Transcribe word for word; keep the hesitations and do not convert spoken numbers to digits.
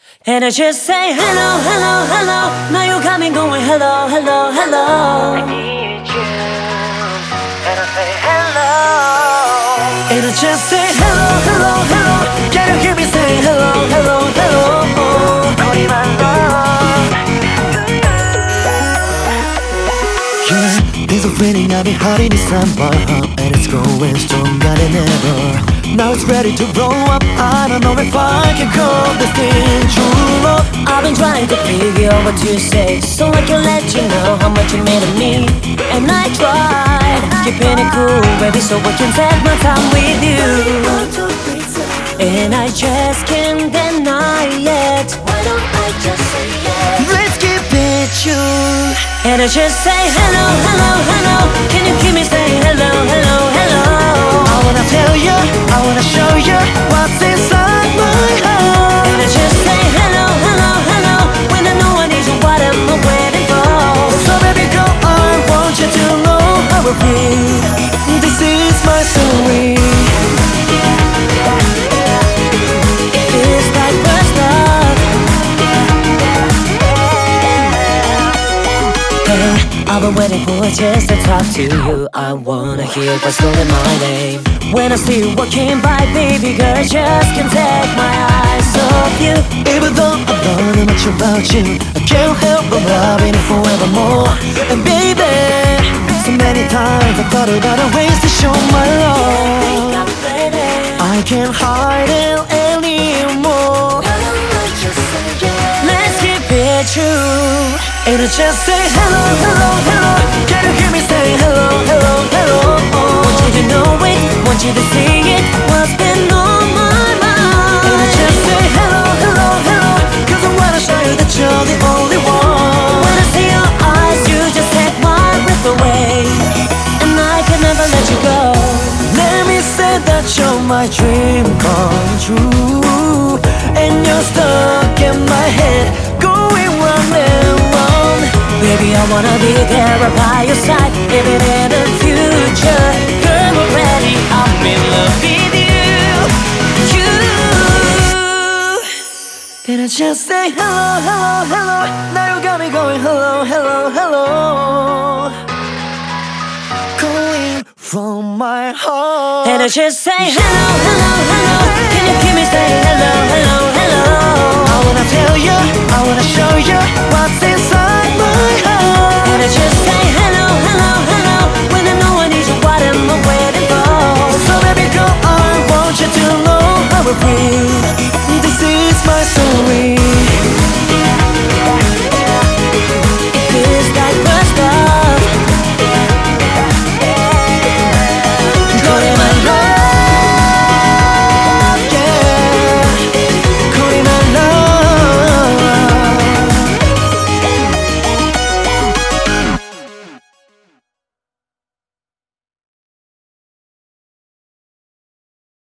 And I just say hello, hello, hello. Now you got me going hello, hello, hello. I need you, and I say hello. And I just say hello, hello, hello. Can you hear me say hello, hello, hello? Only my love. Yeah, there's a feeling I've been hiding inside my heart, and it's growing stronger than ever. Now it's ready to blow up. I don't know if I can call this thing true love. I've been trying to figure out what to say, so I can let you know how much you mean to me. And I tried keeping it cool, baby, so I can take my time with you. And I just can't deny it. Why don't I just say yes? Let's keep it true. And I just say hello, hello, hello. Can you hear me say hello, hello, hello? I wanna tell you, I wanna show you what's inside my heart. And I just say hello, hello, hello. When I know I need you, what am I waiting for? So baby girl, I want you to know how I feel. This is my story. It's like first love. Hey, I've been waiting for a chance to talk to you. I wanna hear what's calling my name. When I see you walking by, baby girl, I just can't take my eyes off you. Even though I don't know much about you, I can't help but loving you forevermore. And baby, so many times I thought about the ways to show my love. I can't hide it anymore. Let's keep it true. And I just say hello, hello, hello. Can you hear me say hello, hello, hello? Want you to know it, want you to see it, what's been on my mind. And I just say hello, hello, hello, cause I wanna show you that you're the only one. When I see your eyes, you just take my breath away, and I can never let you go. Let me say that you're my dream come true. And you're stuck in my head, going round and round. Baby, I wanna be there right by your side, even in the future. Girl, already I'm in love with you. You. And I just say hello, hello, hello. Now you got me going hello, hello, hello. Going from my heart. And I just say hello, hello, hello. Can you hear me say hello, hello, hello? I wanna tell you, I wanna show you what's inside my heart. And I just say hello, hello, hello. When I know I need you, what am I waiting for? So baby girl, I want you to know how I feel.